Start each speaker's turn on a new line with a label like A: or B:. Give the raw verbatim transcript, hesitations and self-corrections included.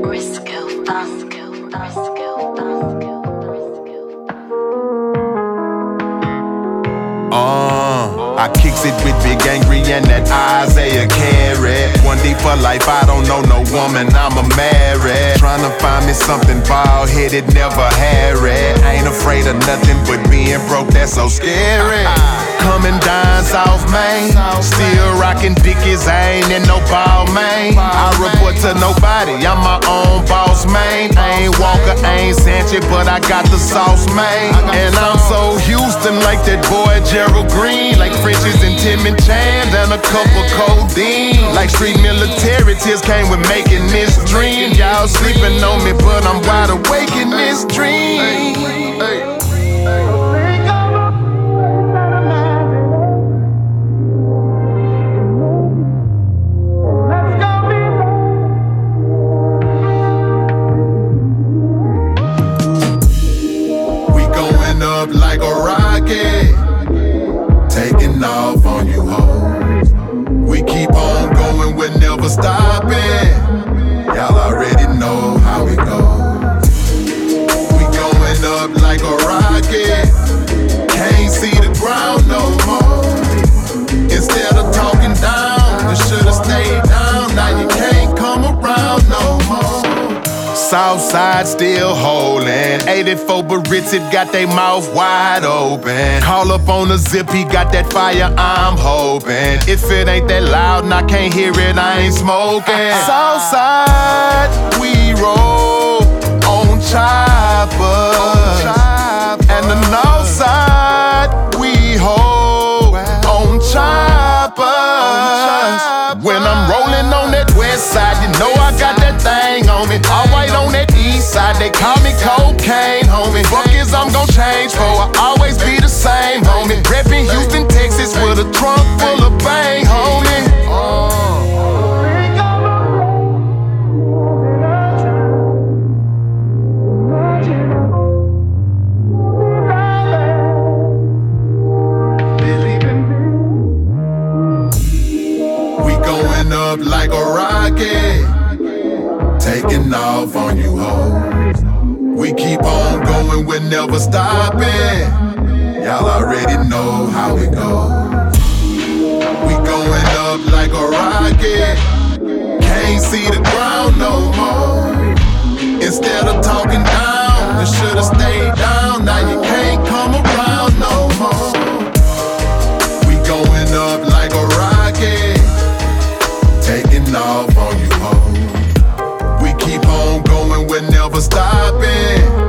A: Briscoe, Briscoe, Briscoe, Briscoe, Briscoe.
B: Uh, I kicks it with Big Angry and that Isaiah Carey. One D for life, I don't know no woman, I'ma marry. Tryna find me something bald-headed, never hairy. Ain't afraid of nothing but being broke, that's so scary. Coming down South Main, still rockin' Dickies, I ain't in no ball, man. I report to nobody, I'm my own boss, man. I ain't Walker, I ain't Sanchez, but I got the sauce, man. And I'm so Houston like that boy Gerald Green, like Frenchies and Tim and Chand and a cup of codeine. Like street military, tears came with making this dream. Y'all sleeping on me, but I'm wide awake in this dream. Up like a rocket, taking off on you hoes. We keep on going, we're never stopping. Y'all already know how it goes. We going up like a rocket, can't see the ground no more. Instead of talking down, you should've stayed down. Now you can't come around no more. Southside still holding. eighty-four Barritz, it got they mouth wide open. Call up on the zip, he got that fire, I'm hoping. If it ain't that loud and I can't hear it, I ain't smoking. Southside, we roll on choppers. And the north side, we hold on choppers. When I'm rolling on that west side, you know I got that thing on me. All white on that east side, they call me cocaine, homie. Fuck is I'm gon' change for, I always be the same, homie. Reppin' Houston, Texas with a trunk full of bang, homie. We going up like a rocket, taking off on you hoes. We keep on going, we're never stopping. Y'all already know how it goes. We going up like a rocket, can't see the ground no more. Instead of talking down, you should've stayed down. Now you can't come around no more. We going up like a rocket, taking off on you hoes. We keep on going, we're never stopping.